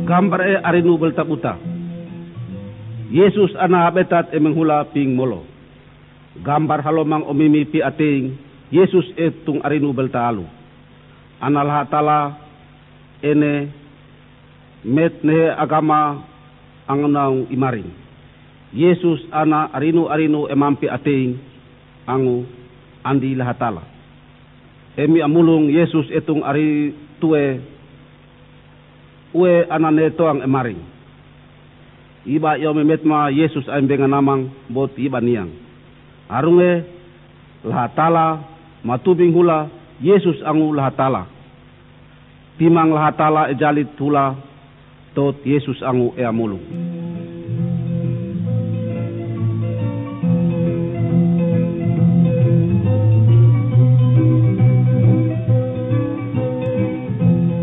Gambar arinu beltaputa. Yesus ana betat menghula ping molo. Gambar halomang omimi pi ating Yesus etung arinu beltalu. Analha tala ene met ne agama angnau imaring. Yesus ana arinu emampi ating angu andi lahatala. Emi amulung Yesus etung ari tue ue anane toang emaring. Iba yo memetma Yesus aimbengan namang bot iba niang. Arunge lahatala matubing hula Yesus angu lahatala. Timang lahatala ejalit hula tot Yesus angu eamulung.